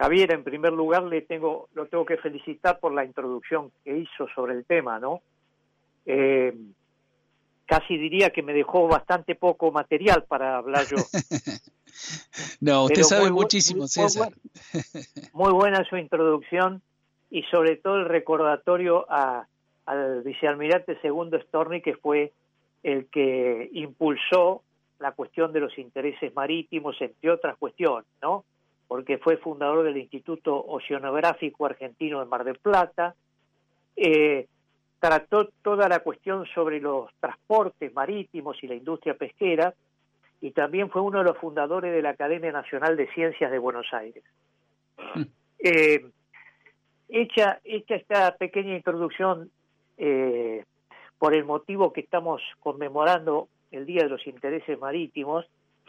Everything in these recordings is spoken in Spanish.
Javier, en primer lugar lo tengo que felicitar por la introducción que hizo sobre el tema, ¿no? Casi diría que me dejó bastante poco material para hablar yo. No, usted Pero sabe muchísimo, César. Muy buena su introducción y sobre todo el recordatorio al vicealmirante segundo Storni, que fue el que impulsó la cuestión de los intereses marítimos, entre otras cuestiones, ¿no? Porque fue fundador del Instituto Oceanográfico Argentino de Mar del Plata, trató toda la cuestión sobre los transportes marítimos y la industria pesquera, y también fue uno de los fundadores de la Academia Nacional de Ciencias de Buenos Aires. Hecha esta pequeña introducción por el motivo que estamos conmemorando el Día de los Intereses Marítimos,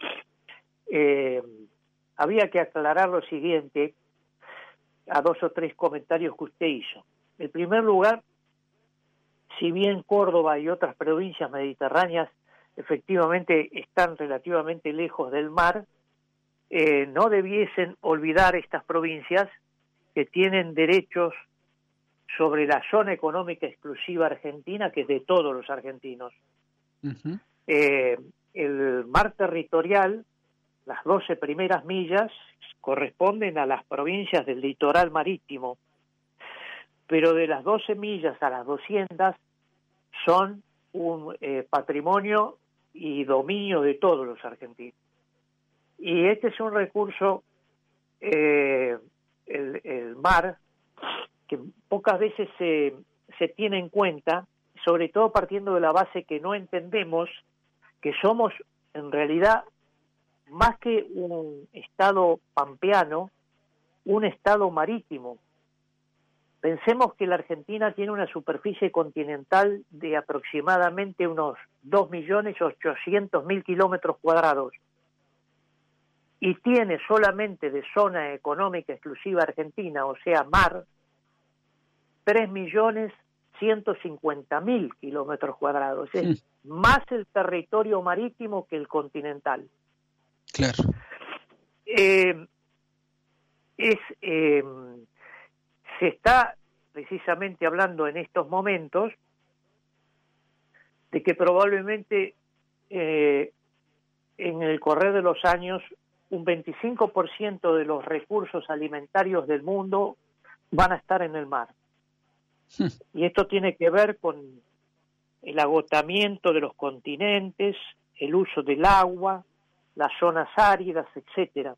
había que aclarar lo siguiente a 2 o 3 comentarios que usted hizo. En primer lugar, si bien Córdoba y otras provincias mediterráneas efectivamente están relativamente lejos del mar, no debiesen olvidar estas provincias que tienen derechos sobre la zona económica exclusiva argentina, que es de todos los argentinos. Uh-huh. El mar territorial, las 12 primeras millas, corresponden a las provincias del litoral marítimo, pero de las 12 millas a las 200 son un patrimonio y dominio de todos los argentinos. Y este es un recurso, el mar, que pocas veces se tiene en cuenta, sobre todo partiendo de la base que no entendemos que somos en realidad más que un estado pampeano, un estado marítimo. Pensemos que la Argentina tiene una superficie continental de aproximadamente unos 2.800.000 kilómetros cuadrados y tiene solamente de zona económica exclusiva argentina, o sea, mar, 3.150.000 kilómetros cuadrados. Es más el territorio marítimo que el continental. Claro. Se está precisamente hablando en estos momentos de que probablemente en el correr de los años un 25% de los recursos alimentarios del mundo van a estar en el mar. Y esto tiene que ver con el agotamiento de los continentes, el uso del agua, las zonas áridas, etcétera.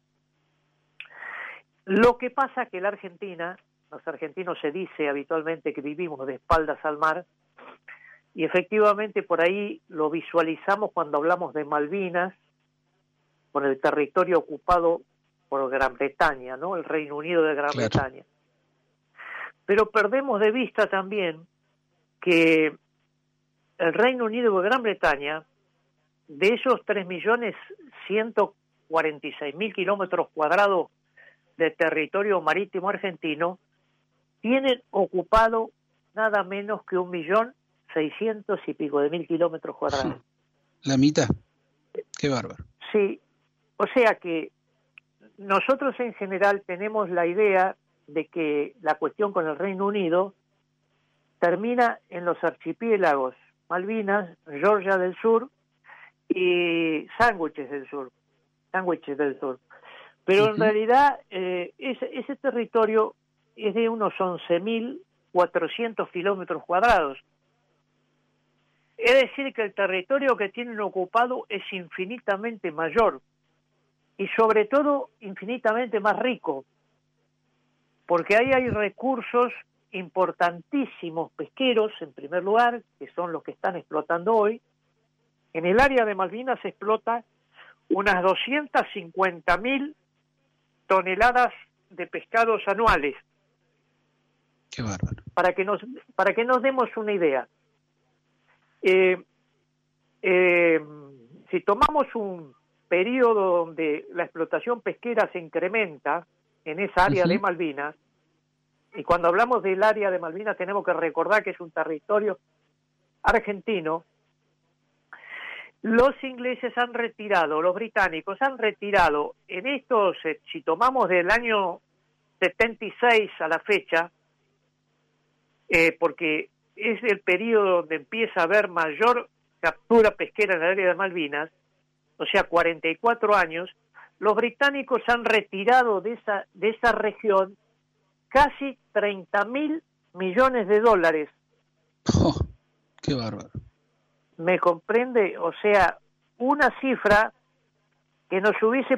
Lo que pasa que la Argentina, los argentinos se dice habitualmente que vivimos de espaldas al mar, y efectivamente por ahí lo visualizamos cuando hablamos de Malvinas, con el territorio ocupado por Gran Bretaña, ¿no? El Reino Unido de Gran Bretaña. Pero perdemos de vista también que el Reino Unido de Gran Bretaña, de esos 3.146.000 kilómetros cuadrados de territorio marítimo argentino, tienen ocupado nada menos que 1.600.000 y pico de kilómetros cuadrados. La mitad. Qué bárbaro. Sí, o sea que nosotros en general tenemos la idea de que la cuestión con el Reino Unido termina en los archipiélagos Malvinas, Georgia del Sur y Sándwiches del Sur. Pero en realidad ese territorio es de unos 11.400 kilómetros cuadrados. Es decir, que el territorio que tienen ocupado es infinitamente mayor y sobre todo infinitamente más rico, porque ahí hay recursos importantísimos pesqueros, en primer lugar, que son los que están explotando hoy. En el área de Malvinas se explota unas 250.000 toneladas de pescados anuales. Qué bárbaro. Para que nos demos una idea. Si tomamos un periodo donde la explotación pesquera se incrementa en esa área de Malvinas, y cuando hablamos del área de Malvinas tenemos que recordar que es un territorio argentino, Los ingleses han retirado, los británicos han retirado en estos, si tomamos del año 76 a la fecha, porque es el periodo donde empieza a haber mayor captura pesquera en el área de Malvinas, o sea, 44 años, los británicos han retirado de esa región casi 30.000 millones de dólares. Oh, qué bárbaro. ¿Me comprende? O sea, una cifra que nos hubiese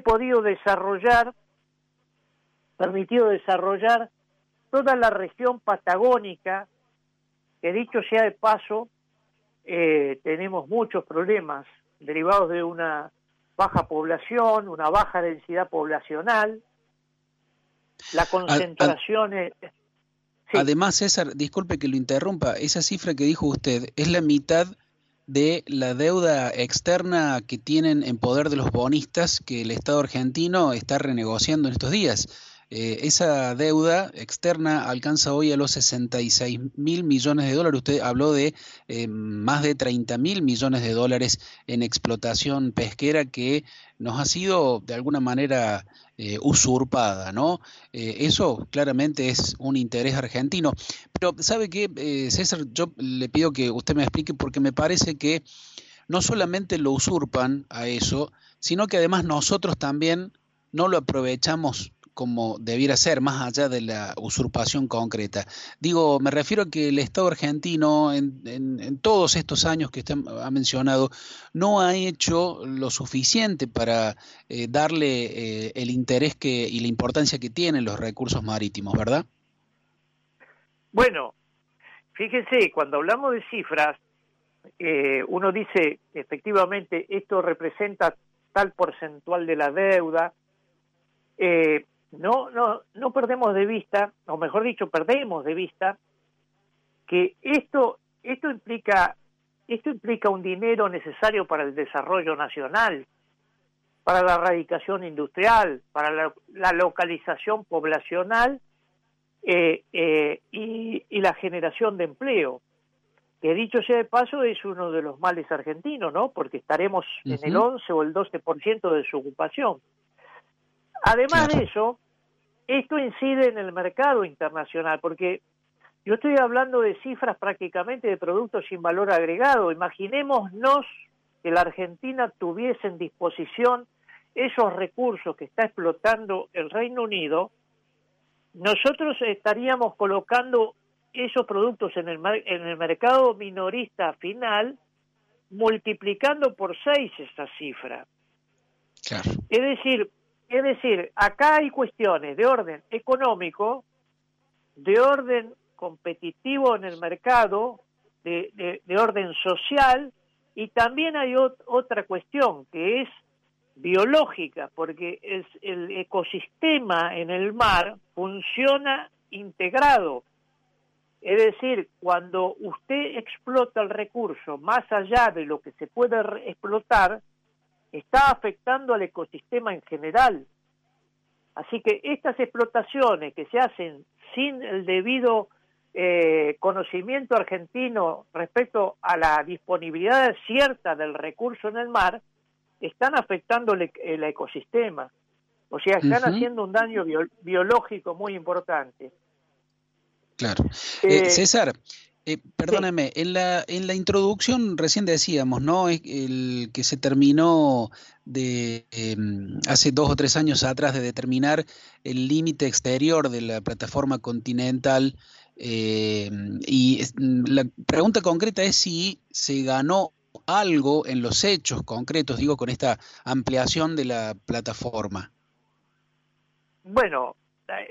permitido desarrollar toda la región patagónica, que dicho sea de paso, tenemos muchos problemas derivados de una baja población, una baja densidad poblacional, la concentración... sí. Además, César, disculpe que lo interrumpa, esa cifra que dijo usted es la mitad de la deuda externa que tienen en poder de los bonistas que el Estado argentino está renegociando en estos días. Esa deuda externa alcanza hoy a los 66.000 millones de dólares. Usted habló de más de 30.000 millones de dólares en explotación pesquera que nos ha sido de alguna manera usurpada, ¿no? Eso claramente es un interés argentino. Pero, ¿sabe qué, César? Yo le pido que usted me explique porque me parece que no solamente lo usurpan a eso, sino que además nosotros también no lo aprovechamos como debiera ser, más allá de la usurpación concreta. Digo, me refiero a que el Estado argentino, en todos estos años que usted ha mencionado, no ha hecho lo suficiente para darle el interés y la importancia que tienen los recursos marítimos, ¿verdad? Bueno, fíjense, cuando hablamos de cifras, uno dice, efectivamente, esto representa tal porcentual de la deuda. No perdemos de vista, o mejor dicho, perdemos de vista que esto implica un dinero necesario para el desarrollo nacional, para la erradicación industrial, para la localización poblacional y la generación de empleo, que dicho sea de paso es uno de los males argentinos, ¿no? Porque estaremos en el 11 o el 12% de su ocupación. Además de eso, esto incide en el mercado internacional, porque yo estoy hablando de cifras prácticamente de productos sin valor agregado. Imaginémonos que la Argentina tuviese en disposición esos recursos que está explotando el Reino Unido. Nosotros estaríamos colocando esos productos en el mercado minorista final, multiplicando por 6 esa cifra. Claro. Es decir, acá hay cuestiones de orden económico, de orden competitivo en el mercado, de orden social, y también hay otra cuestión que es biológica, porque el ecosistema en el mar funciona integrado. Es decir, cuando usted explota el recurso más allá de lo que se puede explotar, está afectando al ecosistema en general. Así que estas explotaciones que se hacen sin el debido conocimiento argentino respecto a la disponibilidad cierta del recurso en el mar, están afectando el ecosistema. O sea, están haciendo un daño biológico muy importante. Claro. César, perdóname, sí. en la introducción recién decíamos, ¿no? El que se terminó de hace 2 o 3 años atrás de determinar el límite exterior de la plataforma continental, y la pregunta concreta es si se ganó algo en los hechos concretos, digo, con esta ampliación de la plataforma. Bueno,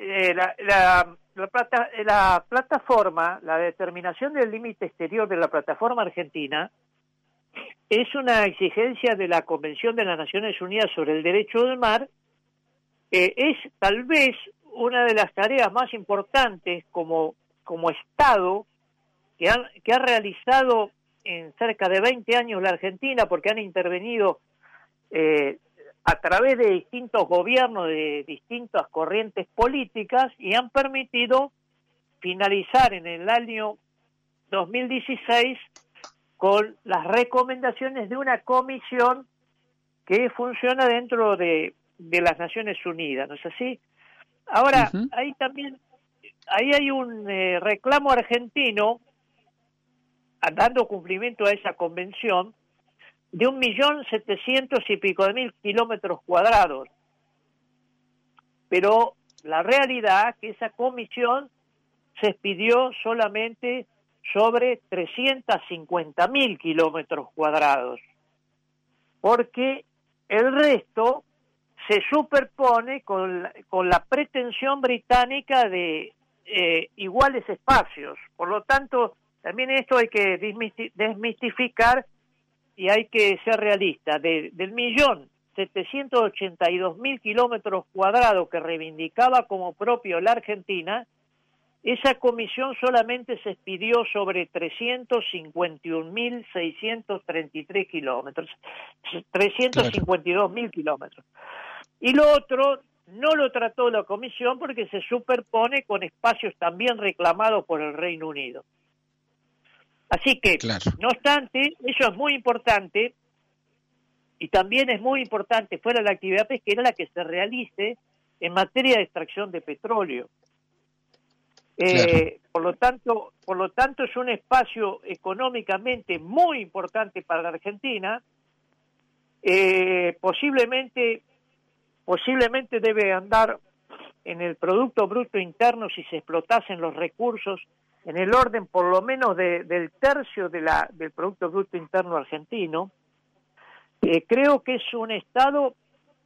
la plataforma, la determinación del límite exterior de la plataforma argentina es una exigencia de la Convención de las Naciones Unidas sobre el Derecho del Mar. Es tal vez una de las tareas más importantes como Estado que ha realizado en cerca de 20 años la Argentina, porque han intervenido a través de distintos gobiernos, de distintas corrientes políticas, y han permitido finalizar en el año 2016 con las recomendaciones de una comisión que funciona dentro de las Naciones Unidas, ¿no es así? Ahora, Ujú. ahí hay un reclamo argentino, dando cumplimiento a esa convención, de 1.700.000 kilómetros cuadrados. Pero la realidad es que esa comisión se expidió solamente sobre 350.000 kilómetros cuadrados, porque el resto se superpone con la pretensión británica de iguales espacios. Por lo tanto, también esto hay que desmistificar y hay que ser realista. Del 1.782.000 kilómetros cuadrados que reivindicaba como propio la Argentina, esa comisión solamente se expidió sobre 351.633 kilómetros, Claro. 352.000 kilómetros. Y lo otro no lo trató la comisión porque se superpone con espacios también reclamados por el Reino Unido. Así que, Claro. no obstante, eso es muy importante, y también es muy importante fuera de la actividad pesquera la que se realice en materia de extracción de petróleo. Claro. Por lo tanto es un espacio económicamente muy importante para la Argentina. Posiblemente debe andar en el Producto Bruto Interno, si se explotasen los recursos, en el orden por lo menos del tercio del Producto Bruto Interno argentino. Creo que es un estado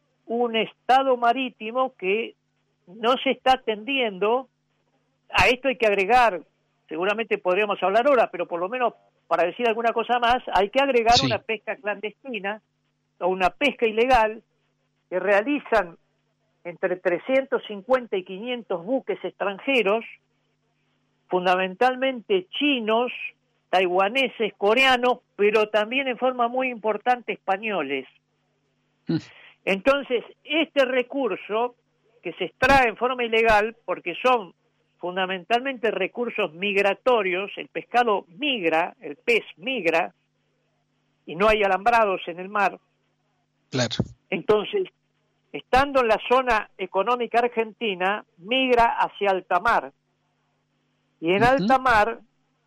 marítimo que no se está atendiendo. A esto hay que agregar, seguramente podríamos hablar ahora, pero por lo menos para decir alguna cosa más, hay que agregar Sí. una pesca clandestina o una pesca ilegal que realizan entre 350 y 500 buques extranjeros, fundamentalmente chinos, taiwaneses, coreanos, pero también en forma muy importante españoles. Mm. Entonces, este recurso que se extrae en forma ilegal, porque son fundamentalmente recursos migratorios, el pescado migra, el pez migra, y no hay alambrados en el mar. Claro. Entonces, estando en la zona económica argentina, migra hacia alta mar. Y en Ujú. alta mar,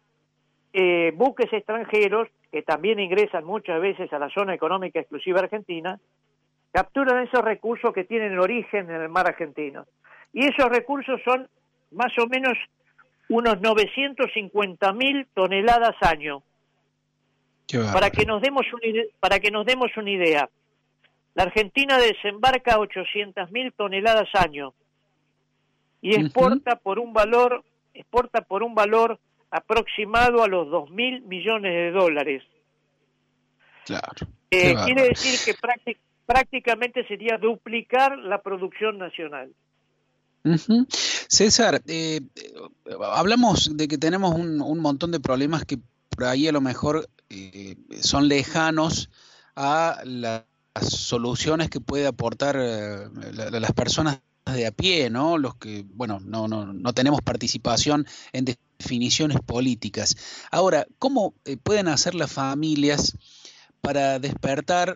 buques extranjeros, que también ingresan muchas veces a la zona económica exclusiva argentina, capturan esos recursos que tienen origen en el mar argentino. Y esos recursos son más o menos unos 950.000 toneladas año. Qué Para bárbaro. que nos demos una idea, la Argentina desembarca 800.000 toneladas año y Ujú. exporta por un valor aproximado a los 2.000 millones de dólares. Claro. Qué Quiere bárbaro. decir que prácticamente sería duplicar la producción nacional. Ujú. César, hablamos de que tenemos un montón de problemas que por ahí a lo mejor son lejanos a las soluciones que puede aportar las personas de a pie, ¿no? Los que, bueno, no tenemos participación en definiciones políticas. Ahora, ¿cómo pueden hacer las familias para despertar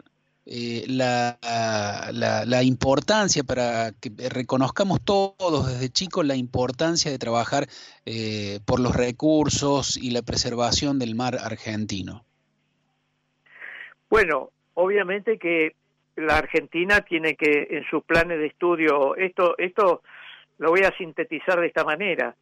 la importancia, para que reconozcamos todos desde chicos la importancia de trabajar por los recursos y la preservación del mar argentino? Bueno, obviamente que la Argentina tiene que, en sus planes de estudio, esto lo voy a sintetizar de esta manera.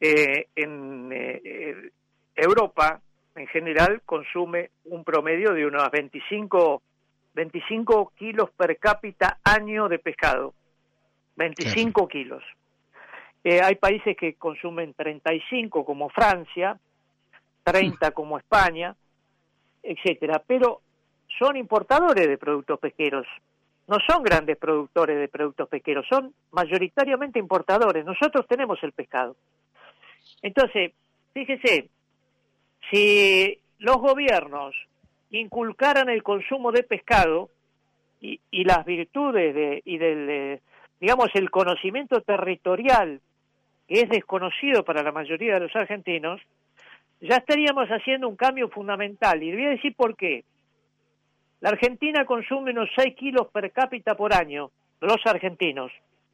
Europa, en general, consume un promedio de unos 25 kilos per cápita año de pescado. Claro. 25 kilos. Hay países que consumen 35, como Francia, 30 como España, etcétera, pero son importadores de productos pesqueros, no son grandes productores de productos pesqueros, son mayoritariamente importadores. Nosotros tenemos el pescado. Entonces, fíjese, si los gobiernos inculcaran el consumo de pescado y las virtudes digamos, el conocimiento territorial, que es desconocido para la mayoría de los argentinos, ya estaríamos haciendo un cambio fundamental. Y le voy a decir por qué. La Argentina consume unos 6 kilos per cápita por año, los argentinos.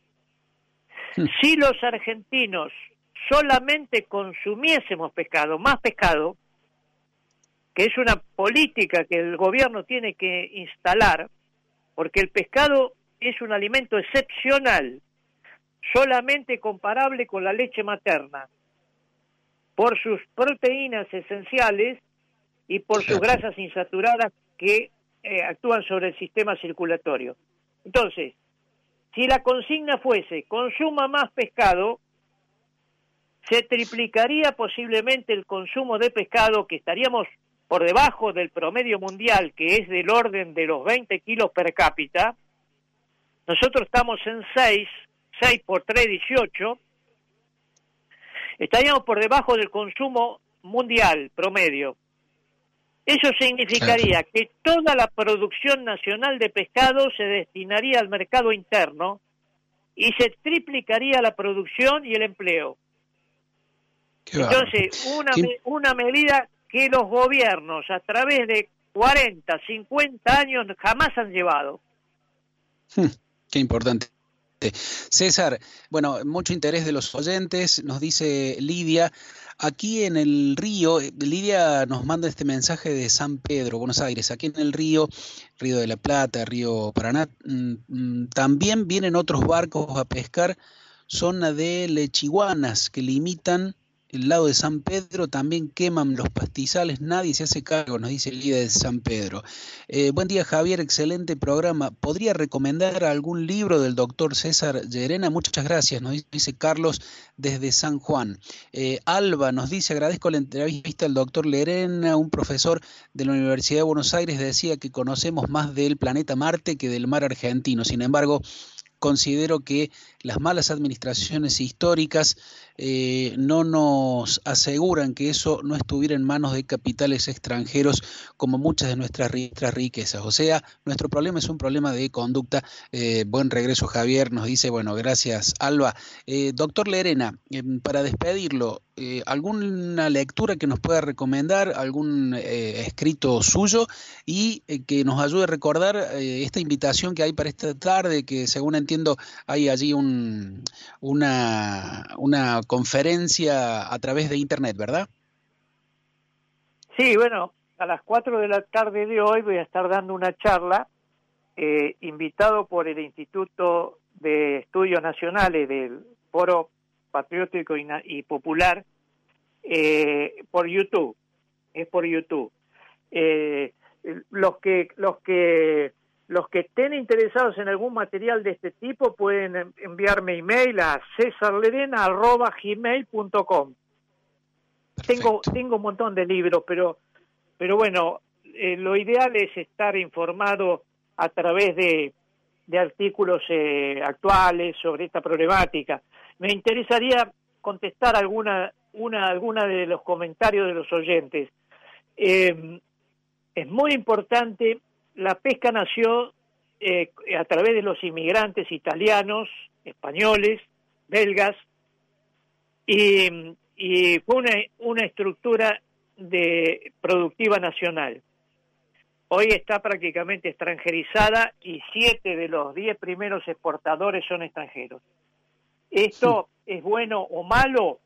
Si los argentinos solamente consumiésemos pescado, más pescado, que es una política que el gobierno tiene que instalar, porque el pescado es un alimento excepcional, solamente comparable con la leche materna, por sus proteínas esenciales y por sus grasas insaturadas que actúan sobre el sistema circulatorio. Entonces, si la consigna fuese consuma más pescado, se triplicaría posiblemente el consumo de pescado, que estaríamos por debajo del promedio mundial, que es del orden de los 20 kilos per cápita. Nosotros estamos en 6 por 3, 18. Estaríamos por debajo del consumo mundial promedio. Eso significaría que toda la producción nacional de pescado se destinaría al mercado interno y se triplicaría la producción y el empleo. Entonces, una medida que los gobiernos a través de 40, 50 años jamás han llevado. Qué importante. César, bueno, mucho interés de los oyentes, nos dice Lidia. Aquí en el río, Lidia nos manda este mensaje de San Pedro, Buenos Aires. Aquí en el río de la Plata, río Paraná, también vienen otros barcos a pescar zona de Lechiguanas que limitan el lado de San Pedro, también queman los pastizales, nadie se hace cargo, nos dice Lidia de San Pedro. Buen día, Javier, excelente programa. ¿Podría recomendar algún libro del doctor César Llerena? Muchas gracias, nos dice Carlos desde San Juan. Alba nos dice, agradezco la entrevista al doctor Llerena, un profesor de la Universidad de Buenos Aires, decía que conocemos más del planeta Marte que del mar argentino. Sin embargo, considero que las malas administraciones históricas no nos aseguran que eso no estuviera en manos de capitales extranjeros como muchas de nuestras riquezas. O sea, nuestro problema es un problema de conducta. Buen regreso, Javier, nos dice, bueno, gracias, Alba. Doctor Llerena, para despedirlo, ¿alguna lectura que nos pueda recomendar, algún escrito suyo y que nos ayude a recordar esta invitación que hay para esta tarde, que según entiendo hay allí una conferencia a través de internet, ¿verdad? Sí, bueno, a las 4 de la tarde de hoy voy a estar dando una charla, invitado por el Instituto de Estudios Nacionales del Foro Patriótico y Popular, por YouTube. Es por YouTube. Los que estén interesados en algún material de este tipo pueden enviarme email a cesarlerena@gmail.com. Tengo un montón de libros, pero bueno, lo ideal es estar informado a través de artículos actuales sobre esta problemática. Me interesaría contestar alguna de los comentarios de los oyentes. Es muy importante. La pesca nació a través de los inmigrantes italianos, españoles, belgas, y fue una estructura productiva nacional. Hoy está prácticamente extranjerizada y 7 de los 10 primeros exportadores son extranjeros. ¿Esto es bueno o malo?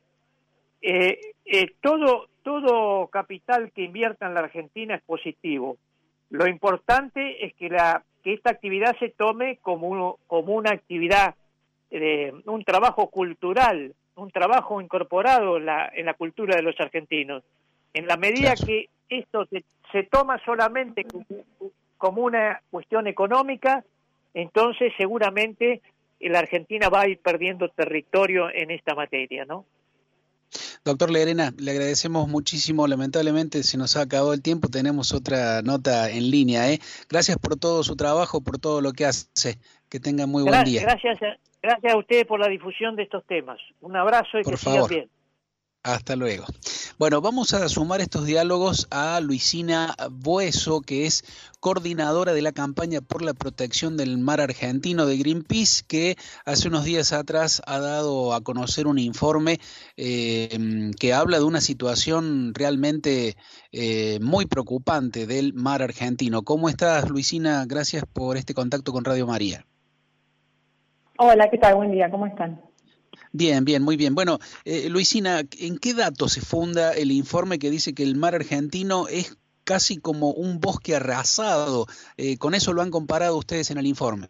Todo capital que invierta en la Argentina es positivo. Lo importante es que esta actividad se tome como una actividad, un trabajo cultural, un trabajo incorporado en la cultura de los argentinos. En la medida que esto se toma solamente como una cuestión económica, entonces seguramente la Argentina va a ir perdiendo territorio en esta materia, ¿no? Doctor Llerena, le agradecemos muchísimo. Lamentablemente se nos ha acabado el tiempo, tenemos otra nota en línea. Gracias por todo su trabajo, por todo lo que hace. Que tenga muy buen día. Gracias a ustedes por la difusión de estos temas. Un abrazo y que sigan bien. Hasta luego. Bueno, vamos a sumar estos diálogos a Luisina Bueso, que es coordinadora de la campaña por la protección del mar argentino de Greenpeace, que hace unos días atrás ha dado a conocer un informe que habla de una situación realmente muy preocupante del mar argentino. ¿Cómo estás, Luisina? Gracias por este contacto con Radio María. Hola, ¿qué tal? Buen día, ¿cómo están? Bien, bien, muy bien. Bueno, Luisina, ¿en qué datos se funda el informe que dice que el mar argentino es casi como un bosque arrasado? Con eso lo han comparado ustedes en el informe.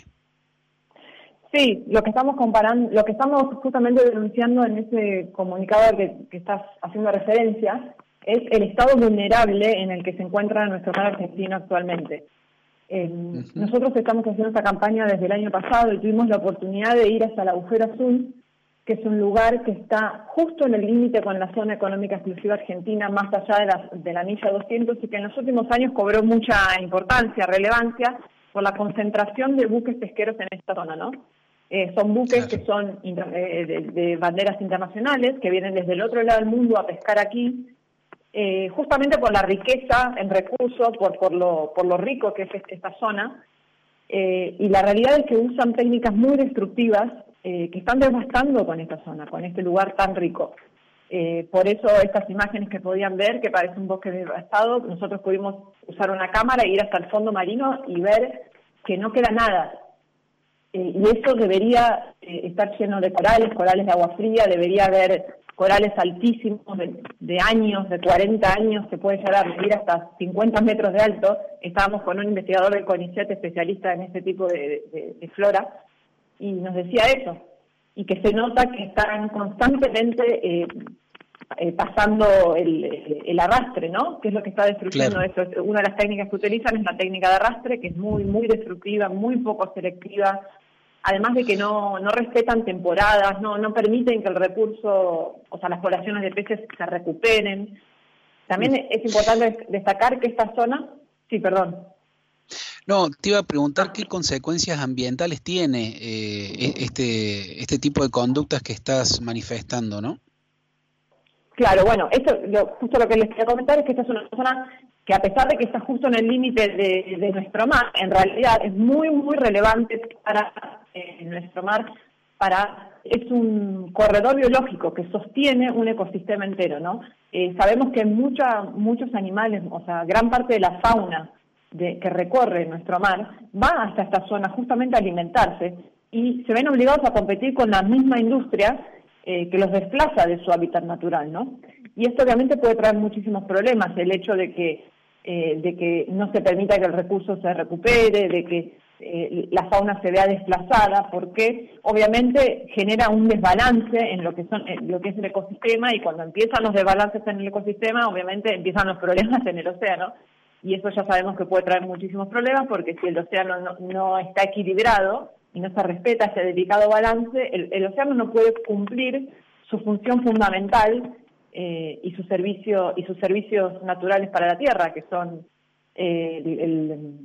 Sí, lo que estamos comparando, lo que estamos justamente denunciando en ese comunicado al que estás haciendo referencia es el estado vulnerable en el que se encuentra nuestro mar argentino actualmente. Nosotros estamos haciendo esta campaña desde el año pasado y tuvimos la oportunidad de ir hasta el Agujero Azul, que es un lugar que está justo en el límite con la zona económica exclusiva argentina, más allá de la milla 200, y que en los últimos años cobró mucha importancia, relevancia, por la concentración de buques pesqueros en esta zona, ¿no? Son buques que son de banderas internacionales, que vienen desde el otro lado del mundo a pescar aquí, justamente por la riqueza en recursos, por lo rico que es esta zona, y la realidad es que usan técnicas muy destructivas que están devastando con esta zona, con este lugar tan rico. Por eso estas imágenes que podían ver, que parece un bosque devastado, nosotros pudimos usar una cámara e ir hasta el fondo marino y ver que no queda nada. Y eso debería estar lleno de corales de agua fría, debería haber corales altísimos de años, de 40 años, que puede llegar a medir hasta 50 metros de alto. Estábamos con un investigador del CONICET especialista en este tipo de flora, y nos decía eso, y que se nota que están constantemente pasando el arrastre, ¿no? Que es lo que está destruyendo eso. Una de las técnicas que utilizan es la técnica de arrastre, que es muy, muy destructiva, muy poco selectiva, además de que no respetan temporadas, no permiten que el recurso, o sea, las poblaciones de peces se recuperen. También es importante destacar que esta zona... Sí, perdón. No, te iba a preguntar qué consecuencias ambientales tiene este tipo de conductas que estás manifestando, ¿no? Claro, bueno, justo lo que les quería comentar es que esta es una zona que, a pesar de que está justo en el límite de nuestro mar, en realidad es muy, muy relevante para nuestro mar. Es un corredor biológico que sostiene un ecosistema entero, ¿no? Sabemos que muchos animales, o sea, gran parte de la fauna que recorre nuestro mar va hasta esta zona justamente a alimentarse, y se ven obligados a competir con la misma industria que los desplaza de su hábitat natural, ¿no? Y esto obviamente puede traer muchísimos problemas, el hecho de que no se permita que el recurso se recupere, de que la fauna se vea desplazada, porque obviamente genera un desbalance en lo que es el ecosistema, y cuando empiezan los desbalances en el ecosistema, obviamente empiezan los problemas en el océano. Y eso ya sabemos que puede traer muchísimos problemas, porque si el océano no está equilibrado y no se respeta ese delicado balance, el océano no puede cumplir su función fundamental y sus servicios naturales para la Tierra, que son el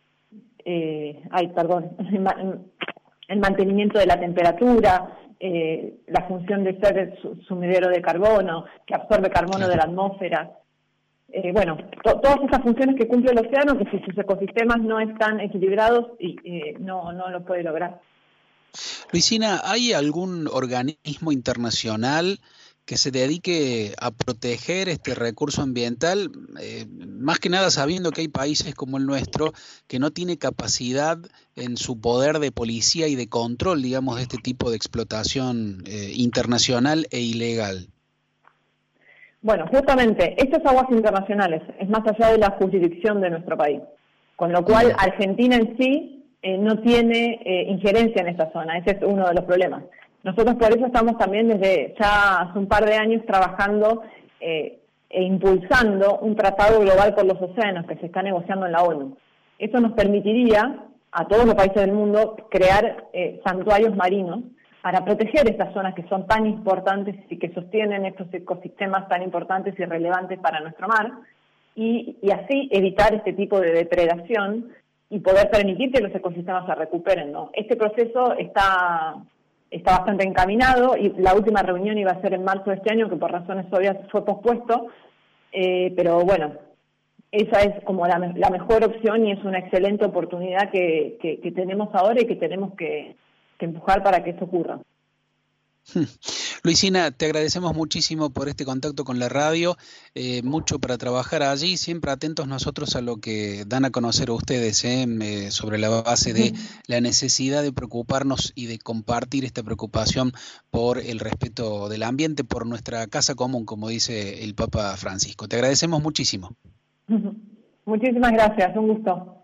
mantenimiento de la temperatura, la función de ser sumidero de carbono, que absorbe carbono de la atmósfera. Todas esas funciones que cumple el océano, que si sus ecosistemas no están equilibrados, no lo puede lograr. Luisina, ¿hay algún organismo internacional que se dedique a proteger este recurso ambiental? Más que nada sabiendo que hay países como el nuestro que no tiene capacidad en su poder de policía y de control, digamos, de este tipo de explotación internacional e ilegal. Bueno, justamente, estas aguas internacionales es más allá de la jurisdicción de nuestro país, con lo cual Argentina en sí no tiene injerencia en esta zona. Ese es uno de los problemas. Nosotros por eso estamos también desde ya hace un par de años trabajando e impulsando un tratado global por los océanos que se está negociando en la ONU. Eso nos permitiría a todos los países del mundo crear santuarios marinos para proteger estas zonas que son tan importantes y que sostienen estos ecosistemas tan importantes y relevantes para nuestro mar, y así evitar este tipo de depredación y poder permitir que los ecosistemas se recuperen, ¿no? Este proceso está está bastante encaminado y la última reunión iba a ser en marzo de este año, que por razones obvias fue pospuesto, pero bueno, esa es como la mejor opción y es una excelente oportunidad que tenemos ahora y que tenemos que empujar para que eso ocurra. Luisina, te agradecemos muchísimo por este contacto con la radio, mucho para trabajar allí, siempre atentos nosotros a lo que dan a conocer a ustedes, sobre la base de la necesidad de preocuparnos y de compartir esta preocupación por el respeto del ambiente, por nuestra casa común, como dice el Papa Francisco. Te agradecemos muchísimo. Muchísimas gracias, un gusto.